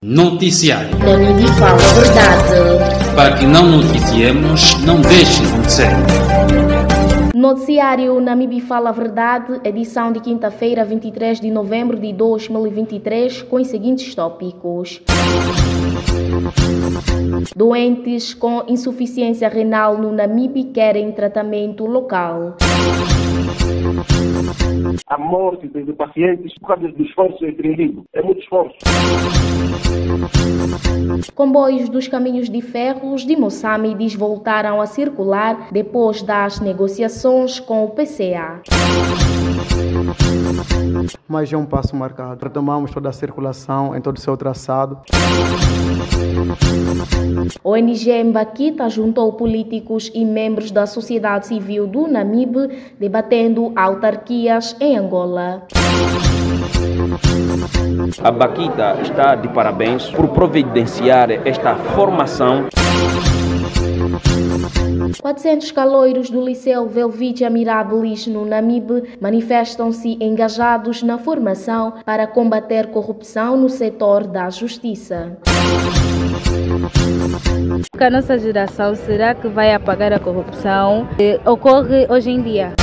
Noticiário. Namíbia fala a verdade. Para que não noticiemos, não deixe de acontecer. Noticiário Namíbia fala a verdade, edição de quinta-feira, 23 de novembro de 2023, com os seguintes tópicos. Doentes com insuficiência renal no Namíbia querem tratamento local. A morte de pacientes por causa do esforço empreendido. É muito esforço. Comboios dos caminhos de ferros de Moçambique voltaram a circular depois das negociações com o PCA. Mas é um passo marcado. Retomamos toda a circulação em todo o seu traçado. O ONG Mbakita juntou políticos e membros da sociedade civil do Namibe debatendo autarquias em Angola. A Mbakita está de parabéns por providenciar esta formação. 400 caloiros do Liceu Velvítia Mirabilis no Namibe manifestam-se engajados na formação para combater corrupção no setor da justiça. A nossa geração, será que vai apagar a corrupção que ocorre hoje em dia?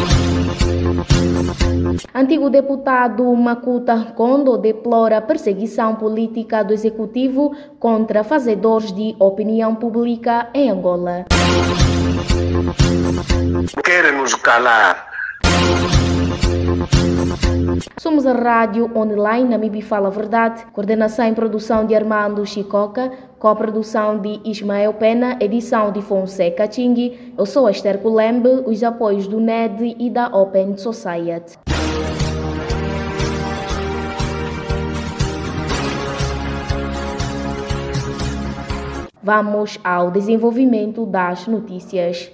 Antigo deputado Makuta Kondo deplora a perseguição política do executivo contra fazedores de opinião pública em Angola. Querem nos calar. Somos a rádio online Namíbia Fala a Verdade, coordenação e produção de Armando Chicoca, coprodução de Ismael Pena, edição de Fonseca Chingui. Eu sou Esther Kulembe, os apoios do NED e da Open Society. Vamos ao desenvolvimento das notícias.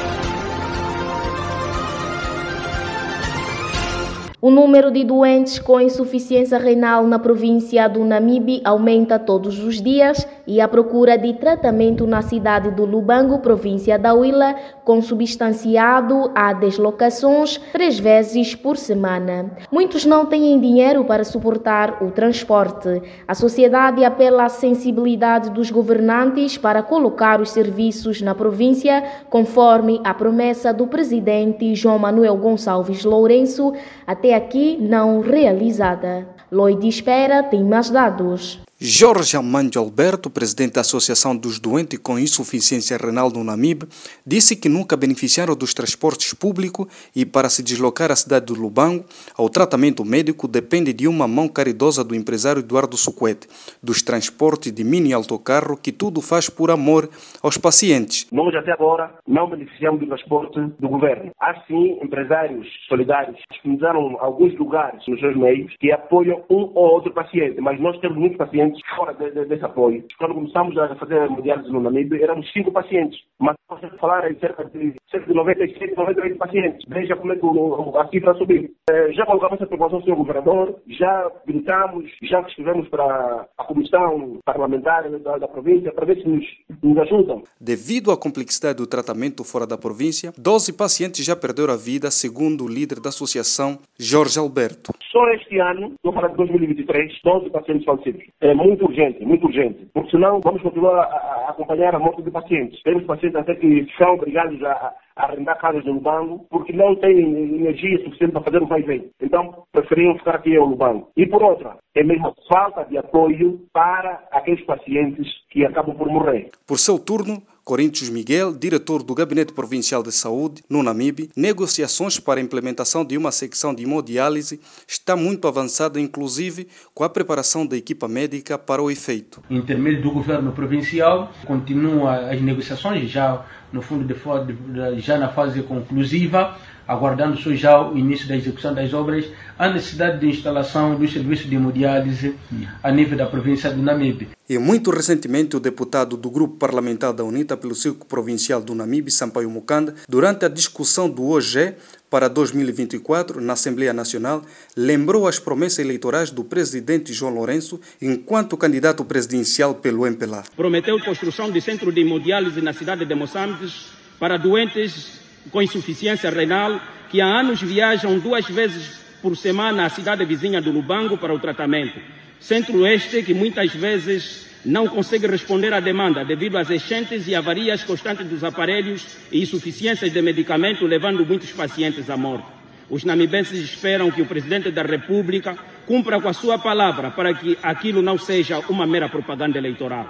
O número de doentes com insuficiência renal na província do Namibe aumenta todos os dias e a procura de tratamento na cidade do Lubango, província da Huila, consubstanciado a deslocações 3 vezes por semana. Muitos não têm dinheiro para suportar o transporte. A sociedade apela à sensibilidade dos governantes para colocar os serviços na província, conforme a promessa do presidente João Manuel Gonçalves Lourenço, até aqui não realizada. Lloyd Espera tem mais dados. Jorge Armando Alberto, presidente da Associação dos Doentes com Insuficiência Renal no Namibe, disse que nunca beneficiaram dos transportes públicos e para se deslocar à cidade do Lubango, ao tratamento médico depende de uma mão caridosa do empresário Eduardo Suquete, dos transportes de mini e autocarro que tudo faz por amor aos pacientes. Nós até agora não beneficiamos do transporte do governo. Há sim empresários solidários que disponibilizaram alguns lugares nos seus meios que apoiam um ou outro paciente, mas nós temos muitos pacientes fora desse apoio. Quando começamos a fazer a hemodiálise no Namibe, éramos 5 pacientes, mas você falar em cerca de 97, 98 pacientes. Veja como é que a cifra subiu. Já colocamos essa preocupação ao senhor governador, já gritamos, já escrevemos para a comissão parlamentar da província para ver se nos ajudam. Devido à complexidade do tratamento fora da província, 12 pacientes já perderam a vida, segundo o líder da associação, Jorge Alberto. Só este ano, estou falando de 2023, 12 pacientes falecidos. É muito urgente, porque senão vamos continuar a acompanhar a morte de pacientes. Temos pacientes até que são obrigados a arrendar casas no Lubango porque não têm energia suficiente para fazer o vai e vem. Então, preferiam ficar aqui no Lubango. E por outra, é mesmo a falta de apoio para aqueles pacientes que acabam por morrer. Por seu turno, Corinthians Miguel, diretor do Gabinete Provincial de Saúde, no Namibe, negociações para a implementação de uma secção de hemodiálise está muito avançada, inclusive com a preparação da equipa médica para o efeito. Em intermédio do governo provincial, continuam as negociações, já no fundo, já na fase conclusiva, aguardando só já o início da execução das obras, a necessidade de instalação dos serviços de hemodiálise a nível da província do Namibe. E muito recentemente, o deputado do Grupo Parlamentar da UNITA pelo Círculo Provincial do Namibe, Sampaio Mukanda, durante a discussão do OG para 2024 na Assembleia Nacional, lembrou as promessas eleitorais do presidente João Lourenço enquanto candidato presidencial pelo MPLA. Prometeu construção de centro de hemodiálise na cidade de Moçambique para doentes com insuficiência renal que há anos viajam 2 vezes por semana à cidade vizinha do Lubango para o tratamento. Centro este que muitas vezes não consegue responder à demanda devido às enchentes e avarias constantes dos aparelhos e insuficiências de medicamento, levando muitos pacientes à morte. Os namibenses esperam que o presidente da República cumpra com a sua palavra para que aquilo não seja uma mera propaganda eleitoral.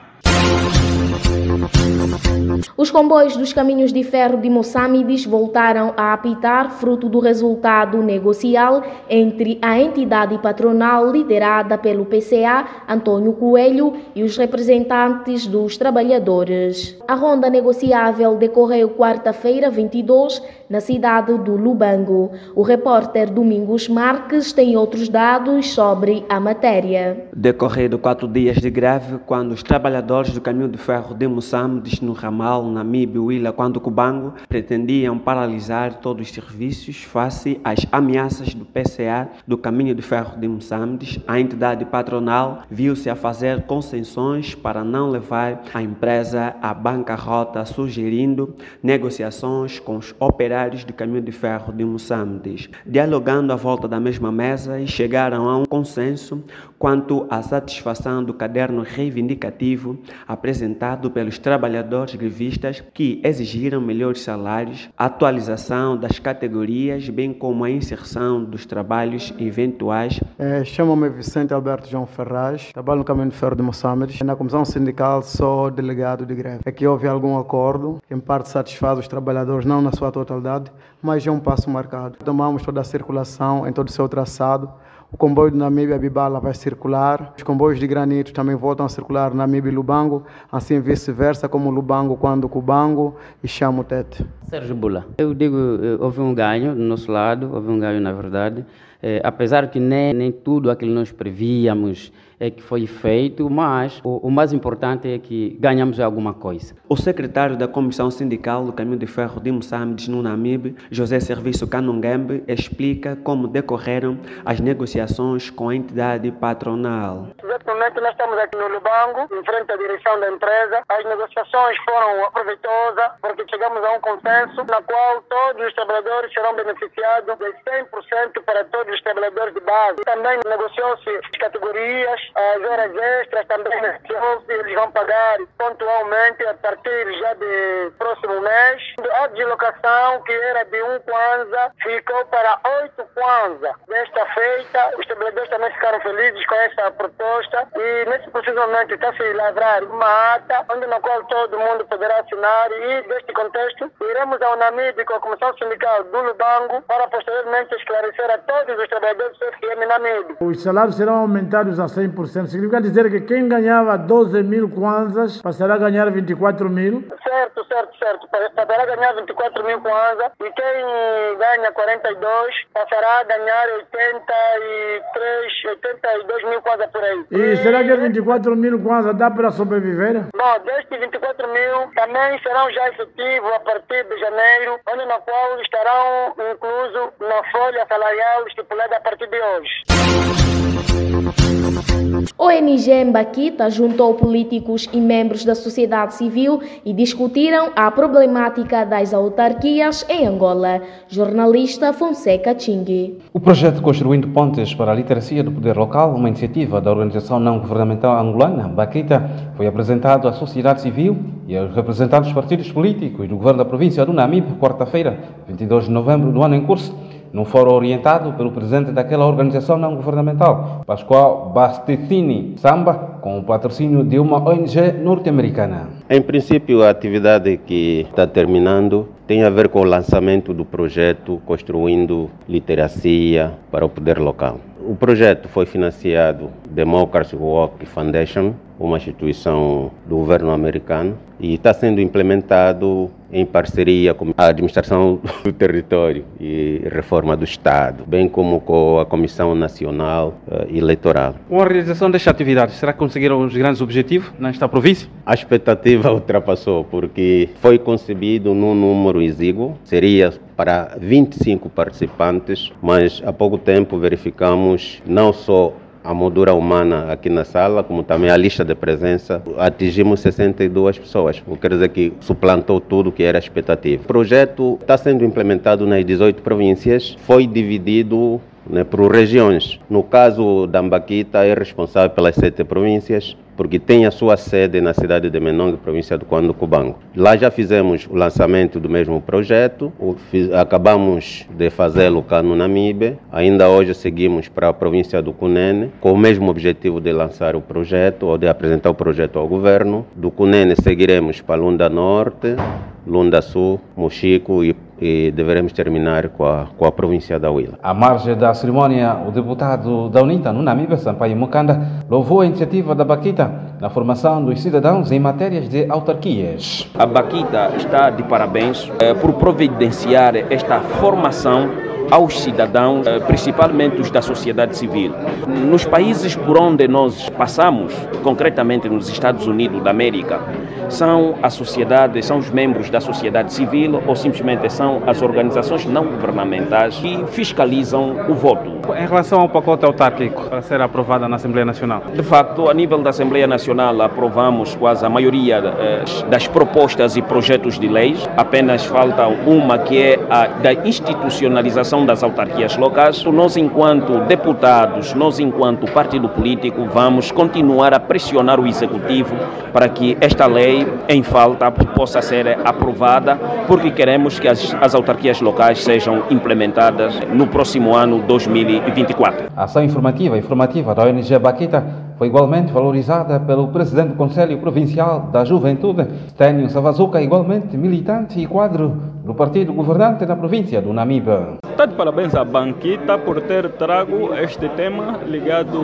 Os comboios dos caminhos de ferro de Moçambique voltaram a apitar, fruto do resultado negocial entre a entidade patronal liderada pelo PCA, Antônio Coelho, e os representantes dos trabalhadores. A ronda negociável decorreu quarta-feira, 22, na cidade do Lubango. O repórter Domingos Marques tem outros dados sobre a matéria. Decorrido 4 dias de greve, quando os trabalhadores do caminho de ferro de Moçambique, no ramal Namibe, Huila, quando Cubango, pretendiam paralisar todos os serviços face às ameaças do PCA do caminho de ferro de Moçambique, a entidade patronal viu-se a fazer concessões para não levar a empresa à bancarrota, sugerindo negociações com os operários do caminho de ferro de Moçambique. Dialogando à volta da mesma mesa e chegaram a um consenso quanto à satisfação do caderno reivindicativo apresentado pelos trabalhadores grevistas que exigiram melhores salários, atualização das categorias, bem como a inserção dos trabalhos eventuais. Chamo-me Vicente Alberto João Ferraz, trabalho no Caminho de Ferro de Moçambique. Na Comissão Sindical sou delegado de greve. Aqui houve algum acordo, que em parte satisfaz os trabalhadores, não na sua totalidade, mas é um passo marcado. Tomamos toda a circulação em todo o seu traçado. O comboio de Namibe a Bibala vai circular. Os comboios de granito também voltam a circular Namibe e Lubango, assim vice-versa, como Lubango quando Cubango e Chamutete. Sérgio Bula, eu digo, houve um ganho do nosso lado, houve um ganho na verdade, apesar que nem tudo aquilo que nós prevíamos é que foi feito, mas o mais importante é que ganhamos alguma coisa. O secretário da Comissão Sindical do Caminho de Ferro de Moçambique, no Namibe, José Serviço Canungembe, explica como decorreram as negociações com a entidade patronal. Exatamente, nós estamos aqui no Lubango, em frente à direção da empresa. As negociações foram proveitosas, porque chegamos a um consenso na qual todos os trabalhadores serão beneficiados de 100% para todos os trabalhadores de base. Também negociou-se as categorias, as horas extras também negociou-se, eles vão pagar pontualmente a partir já do próximo mês. A deslocação, que era de 1 kwanza, ficou para 8 kwanza. Desta feita, os trabalhadores também ficaram felizes com essa proposta e nesse preciso momento está-se a lavrar uma ata na qual todo mundo poderá assinar e, neste contexto, iremos ao Namibe com a Comissão Sindical do Lubango para posteriormente esclarecer a todos os trabalhadores do FQM Namibe. Os salários serão aumentados a 100%. Significa dizer que quem ganhava 12 mil kwanzas passará a ganhar 24 mil? Certo. Passará a ganhar 24 mil kwanzas e quem ganha 42 passará a ganhar 82 mil kwanzas por aí. E será que 24 mil kwanzas dá para sobreviver? Bom, destes 24 mil também serão já efetivos a partir de janeiro, na qual estarão inclusos na folha salarial estipulada a partir de hoje. O ONG Mbaquita juntou políticos e membros da sociedade civil e discutiram a problemática das autarquias em Angola. Jornalista Fonseca Chingue. O projeto Construindo Pontes para a Literacia do Poder Local, uma iniciativa da organização não-governamental angolana, Mbaquita, foi apresentado à sociedade civil e aos representantes dos partidos políticos e do governo da província do Namibe, quarta-feira, 22 de novembro do ano em curso, num fórum orientado pelo presidente daquela organização não-governamental, Pascoal Bastecini Samba, com o patrocínio de uma ONG norte-americana. Em princípio, a atividade que está terminando tem a ver com o lançamento do projeto Construindo Literacia para o Poder Local. O projeto foi financiado Democracy Walk Foundation, uma instituição do governo americano, e está sendo implementado em parceria com a administração do território e reforma do Estado, bem como com a Comissão Nacional Eleitoral. Com a realização desta atividade, será que conseguiram os grandes objetivos nesta província? A expectativa ultrapassou, porque foi concebido num número exíguo, seria para 25 participantes, mas há pouco tempo verificamos não só a moldura humana aqui na sala, como também a lista de presença, atingimos 62 pessoas, o que quer dizer que suplantou tudo que era expectativa. O projeto está sendo implementado nas 18 províncias, foi dividido né, por regiões. No caso da Ambaquita, é responsável pelas 7 províncias, porque tem a sua sede na cidade de Menongue, província do Cubango. Lá já fizemos o lançamento do mesmo projeto, acabamos de fazê-lo cá no Namibe, ainda hoje seguimos para a província do Cunene, com o mesmo objetivo de lançar o projeto, ou de apresentar o projeto ao governo. Do Cunene seguiremos para Lunda Norte, Lunda Sul, Mochico e deveremos terminar com a província da Huila. À margem da cerimónia, o deputado da UNITA no Namibe, Sampaio Mukanda, louvou a iniciativa da Baquita na formação dos cidadãos em matérias de autarquias. A Baquita está de parabéns por providenciar esta formação aos cidadãos, principalmente os da sociedade civil. Nos países por onde nós passamos, concretamente nos Estados Unidos da América, são a sociedade, são os membros da sociedade civil ou simplesmente são as organizações não governamentais que fiscalizam o voto. Em relação ao pacote autárquico para ser aprovado na Assembleia Nacional? De facto, a nível da Assembleia Nacional aprovamos quase a maioria das propostas e projetos de leis. Apenas falta uma que é a da institucionalização das autarquias locais. Nós, enquanto deputados, nós, enquanto partido político, vamos continuar a pressionar o Executivo para que esta lei em falta possa ser aprovada, porque queremos que as autarquias locais sejam implementadas no próximo ano 2024. A ação informativa da ONG Baquita foi igualmente valorizada pelo presidente do Conselho Provincial da Juventude, Stênio Savazuca, igualmente militante e quadro do partido governante na província do Namibe. Está de parabéns à Baquita por ter trago este tema ligado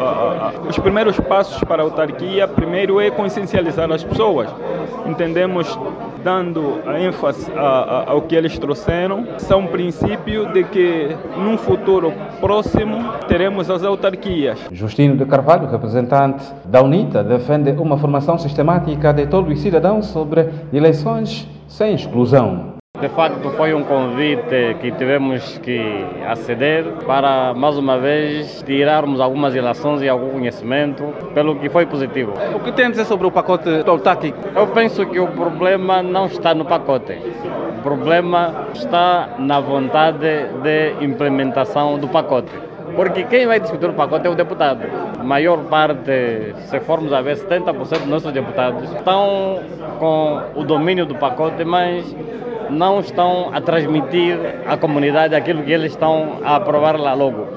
aos primeiros passos para a autarquia. Primeiro é consciencializar as pessoas. Entendemos, dando a ênfase ao que eles trouxeram, são um princípio de que num futuro próximo teremos as autarquias. Justino de Carvalho, representante da UNITA, defende uma formação sistemática de todos os cidadãos sobre eleições sem exclusão. De facto, foi um convite que tivemos que aceder para, mais uma vez, tirarmos algumas ilações e algum conhecimento, pelo que foi positivo. O que tem a dizer sobre o pacote autárquico? Eu penso que o problema não está no pacote. O problema está na vontade de implementação do pacote. Porque quem vai discutir o pacote é o deputado. A maior parte, se formos a ver, 70% dos nossos deputados estão com o domínio do pacote, mas não estão a transmitir à comunidade aquilo que eles estão a aprovar lá logo.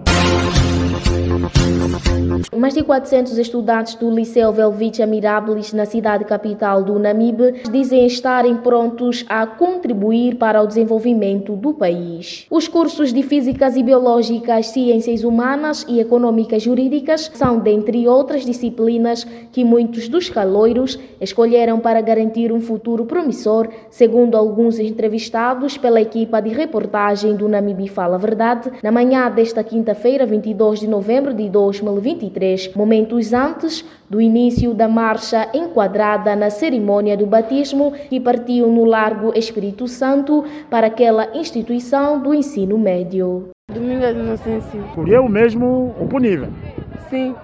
Mais de 400 estudantes do Liceu Velvicha Mirabilis, na cidade capital do Namibe, dizem estarem prontos a contribuir para o desenvolvimento do país. Os cursos de Físicas e Biológicas, Ciências Humanas e Econômicas Jurídicas são, dentre outras disciplinas, que muitos dos caloiros escolheram para garantir um futuro promissor, segundo alguns entrevistados pela equipa de reportagem do Namibe Fala Verdade, na manhã desta quinta-feira, 22 de novembro de 2023, momentos antes do início da marcha enquadrada na cerimônia do batismo que partiu no Largo Espírito Santo para aquela instituição do ensino médio. Domingo de Inocência. Escolheu mesmo o punível? Sim.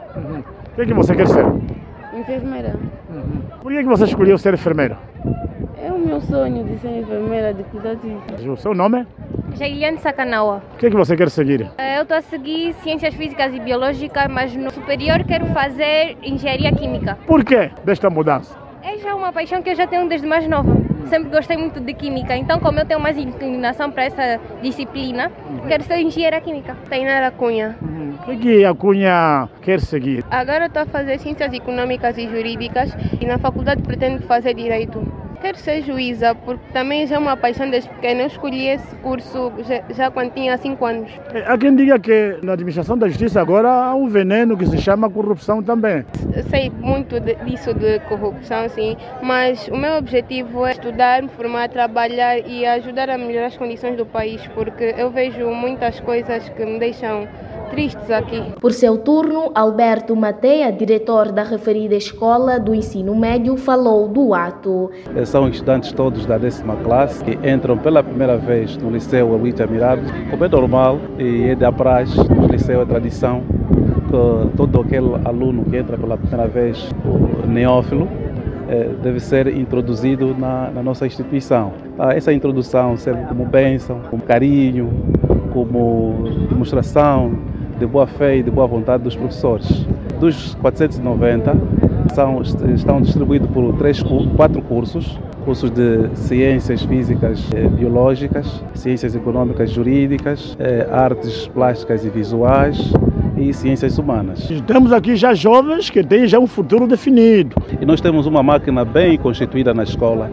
O que você quer ser? Enfermeira. Por que você escolheu ser enfermeira? É o meu sonho de ser enfermeira, de cuidar de... O seu nome? Jailiane Sakanawa. O que você quer seguir? Eu estou a seguir Ciências Físicas e Biológicas, mas no superior quero fazer Engenharia Química. Por que desta mudança? É já uma paixão que eu já tenho desde mais nova. Sempre gostei muito de Química, então como eu tenho mais inclinação para essa disciplina, quero ser engenheira química. Tainara Cunha. O que a Cunha quer seguir? Agora eu estou a fazer Ciências Econômicas e Jurídicas e na faculdade pretendo fazer Direito. Quero ser juíza, porque também já é uma paixão desde pequena. Eu escolhi esse curso já quando tinha 5 anos. Há quem diga que na administração da justiça agora há um veneno que se chama corrupção também. Eu sei muito disso de corrupção, sim, mas o meu objetivo é estudar, me formar, trabalhar e ajudar a melhorar as condições do país, porque eu vejo muitas coisas que me deixam tristes aqui. Por seu turno, Alberto Mateia, diretor da referida escola do ensino médio, falou do ato. São estudantes todos da 10ª classe que entram pela primeira vez no Liceu Velvicha Mirabilis, como é normal e é da praxe, no Liceu é tradição, que todo aquele aluno que entra pela primeira vez, o neófilo, deve ser introduzido na nossa instituição. Essa introdução serve como bênção, como carinho, como demonstração de boa fé e de boa vontade dos professores. Dos 490, estão distribuídos por 4 cursos de ciências físicas e biológicas, ciências econômicas e jurídicas, artes plásticas e visuais e ciências humanas. Temos aqui já jovens que têm já um futuro definido. E nós temos uma máquina bem constituída na escola.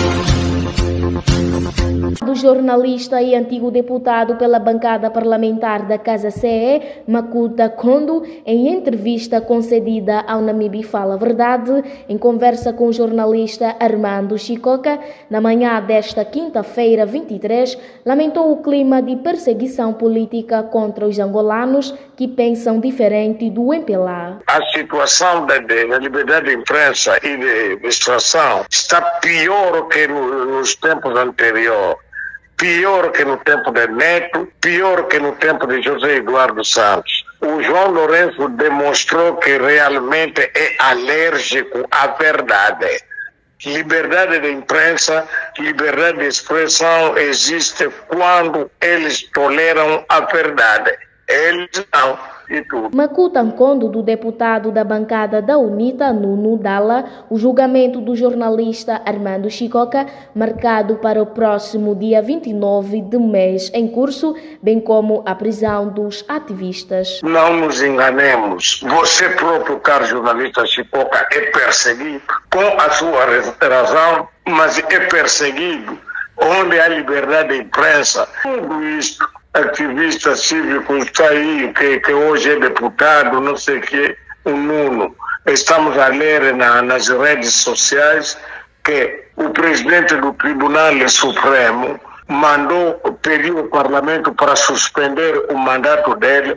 Do jornalista e antigo deputado pela bancada parlamentar da Casa CE, Makuta Kondo, em entrevista concedida ao Namibe Fala Verdade, em conversa com o jornalista Armando Chicoca, na manhã desta quinta-feira, 23, lamentou o clima de perseguição política contra os angolanos que pensam diferente do MPLA. A situação da liberdade de imprensa e de expressão está pior que nos tempos anteriores. Pior que no tempo de Neto, pior que no tempo de José Eduardo Santos. O João Lourenço demonstrou que realmente é alérgico à verdade. Liberdade de imprensa, liberdade de expressão existe quando eles toleram a verdade. Eles não. Makuta Nkondo, do deputado da bancada da UNITA, Nuno Dalla, o julgamento do jornalista Armando Chicoca, marcado para o próximo dia 29 de mês em curso, bem como a prisão dos ativistas. Não nos enganemos, você próprio, caro jornalista Chicoca, é perseguido com a sua razão, mas é perseguido onde há liberdade de imprensa. Tudo isto. Ativista cívico está aí, que hoje é deputado, não sei o que, o Nuno. Estamos a ler nas redes sociais que o presidente do Tribunal Supremo pediu ao Parlamento para suspender o mandato dele.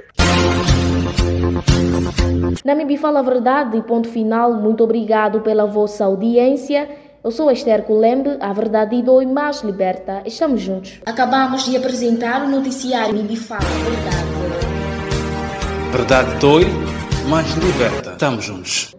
Namibe Fala Verdade, ponto final. Muito obrigado pela vossa audiência. Eu sou Esther Colembe, a verdade dói, mas liberta. Estamos juntos. Acabamos de apresentar o noticiário Namibe Fala Verdade. Verdade dói, mas liberta. Estamos juntos.